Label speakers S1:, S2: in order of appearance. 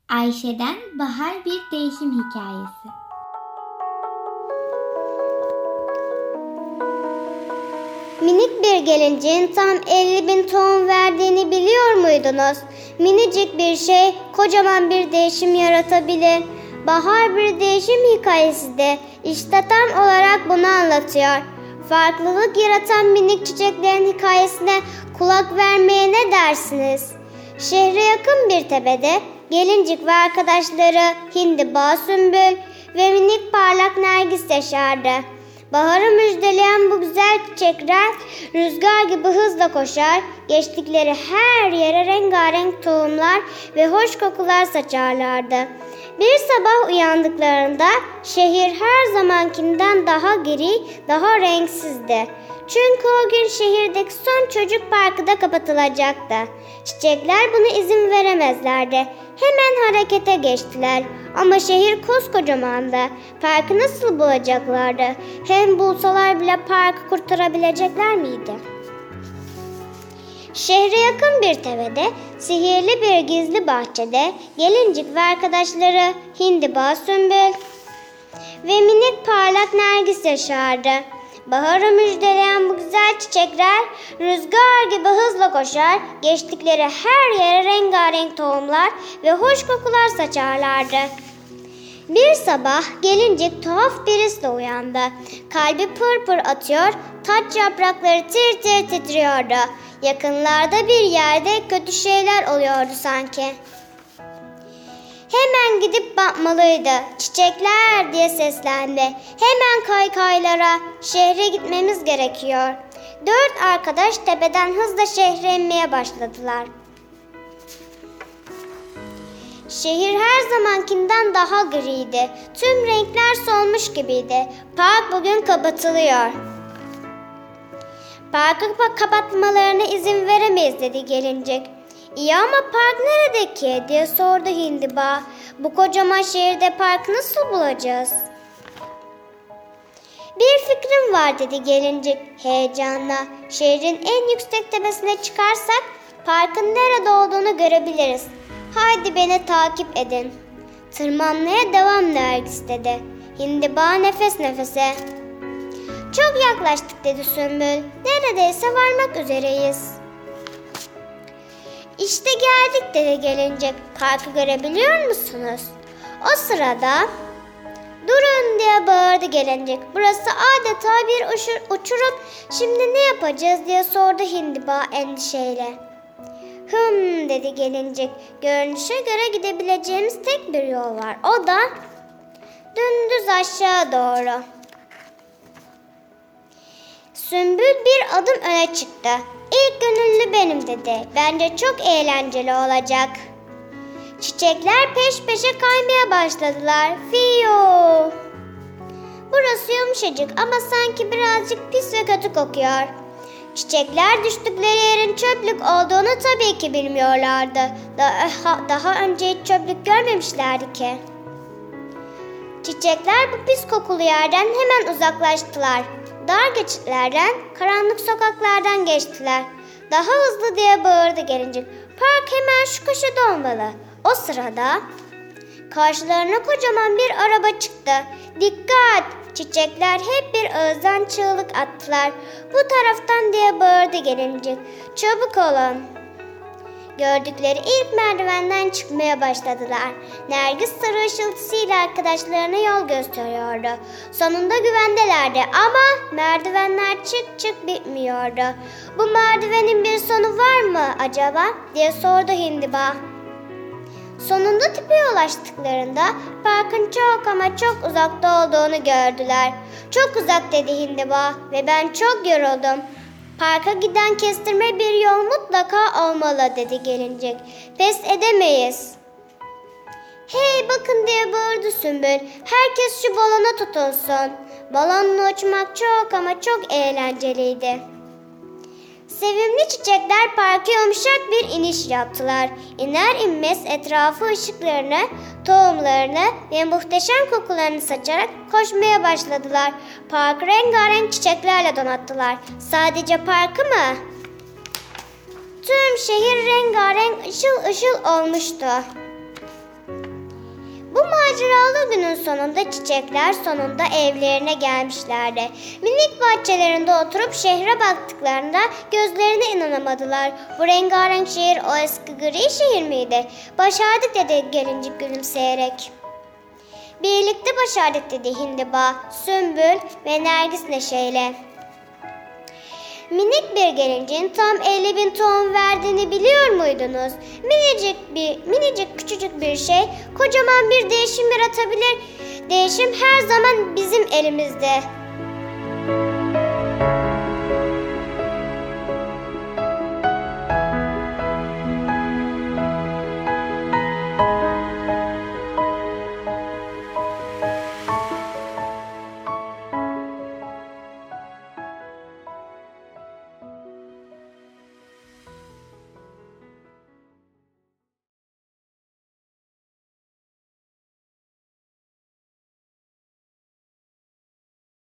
S1: Ayşe'den Bahar bir değişim hikayesi.
S2: Minik bir gelinciğin tam 50.000 tohum verdiğini biliyor muydunuz? Minicik bir şey kocaman bir değişim yaratabilir. Bahar bir değişim hikayesi de işte tam olarak bunu anlatıyor. Farklılık yaratan minik çiçeklerin hikayesine kulak vermeye ne dersiniz? Şehre yakın bir tepede gelincik ve arkadaşları hindiba, sümbül ve minik parlak nergis yaşardı. Baharı müjdeleyen bu güzel çiçekler rüzgar gibi hızla koşar, geçtikleri her yere rengarenk tohumlar ve hoş kokular saçarlardı. Bir sabah uyandıklarında şehir her zamankinden daha gri, daha renksizdi. Çünkü o gün şehirdeki son çocuk parkı da kapatılacaktı. Çiçekler buna izin veremezlerdi. Hemen harekete geçtiler. Ama şehir koskocamandı. Parkı nasıl bulacaklardı? Hem bulsalar bile parkı kurtarabilecekler miydi? Şehre yakın bir tepede, sihirli bir gizli bahçede gelincik ve arkadaşları hindiba, sümbül ve minik parlak nergis yaşardı. Baharı müjdeleyen bu güzel çiçekler rüzgar gibi hızla koşar, geçtikleri her yere rengarenk tohumlar ve hoş kokular saçarlardı. Bir sabah gelincik tuhaf bir hisle uyandı. Kalbi pır pır atıyor, taç yaprakları tir tir titriyordu. Yakınlarda bir yerde kötü şeyler oluyordu sanki. Hemen gidip bakmalıydı. Çiçekler diye seslendi. Hemen kaykaylara, şehre gitmemiz gerekiyor. 4 arkadaş tepeden hızla şehre inmeye başladılar. Şehir her zamankinden daha griydi. Tüm renkler solmuş gibiydi. Park bugün kapatılıyor. Parkı kapatmalarına izin veremeyiz dedi gelincik. İyi ama park nerede ki diye sordu hindiba. Bu kocaman şehirde parkı nasıl bulacağız? Bir fikrim var dedi gelincik heyecanla. Şehrin en yüksek tepesine çıkarsak parkın nerede olduğunu görebiliriz. Haydi beni takip edin. Tırmanmaya devam nergis dedi. Hindiba nefes nefese. Çok yaklaştık dedi sümbül. Neredeyse varmak üzereyiz. İşte geldik dedi gelincik. Parkı görebiliyor musunuz? O sırada durun diye bağırdı gelincik. Burası adeta bir uçurum. Şimdi ne yapacağız diye sordu hindiba endişeyle. Dedi gelincik. Görünüşe göre gidebileceğimiz tek bir yol var. O da dümdüz aşağı doğru. Sümbül bir adım öne çıktı. İlk gönüllü benim dedi. Bence çok eğlenceli olacak. Çiçekler peş peşe kaymaya başladılar. Fiyo! Burası yumuşacık ama sanki birazcık pis ve kötü kokuyor. Çiçekler düştükleri yerin çöplük olduğunu tabii ki bilmiyorlardı. Daha önce hiç çöplük görmemişlerdi ki. Çiçekler bu pis kokulu yerden hemen uzaklaştılar. Dar geçitlerden, karanlık sokaklardan geçtiler. Daha hızlı diye bağırdı gelincik. Park hemen şu köşede olmalı. O sırada karşılarına kocaman bir araba çıktı. Dikkat! Çiçekler hep bir ağızdan çığlık attılar. Bu taraftan diye bağırdı gelincik. Çabuk olun. Gördükleri ilk merdivenden çıkmaya başladılar. Nergis sarı ışıltısıyla arkadaşlarına yol gösteriyordu. Sonunda güvendelerdi ama merdivenler çık çık bitmiyordu. Bu merdivenin bir sonu var mı acaba diye sordu hindiba. Sonunda tepeye ulaştıklarında parkın çok ama çok uzakta olduğunu gördüler. Çok uzak dedi hindiba ve ben çok yoruldum. Parka giden kestirme bir yol mutlaka olmalı dedi gelincik. Pes edemeyiz. Hey bakın diye bağırdı sümbül. Herkes şu balona tutunsun. Balonla uçmak çok ama çok eğlenceliydi. Sevimli çiçekler parka yumuşak bir iniş yaptılar. İner inmez etrafı ışıklarını, tohumlarını ve muhteşem kokularını saçarak koşmaya başladılar. Parkı rengarenk çiçeklerle donattılar. Sadece parkı mı? Tüm şehir rengarenk ışıl ışıl olmuştu. Bu maceralı günün sonunda çiçekler sonunda evlerine gelmişlerdi. Minik bahçelerinde oturup şehre baktıklarında gözlerine inanamadılar. Bu rengarenk şehir o eski gri şehir miydi? Başardık dedi gelincik gülümseyerek. Birlikte başardık dedi Hindiba, Sümbül ve Nergis neşeyle. Minik bir gelincin tam 50.000 tohum verdiğini biliyor muydunuz? Minicik küçücük bir şey kocaman bir değişim yaratabilir. Değişim her zaman bizim elimizde.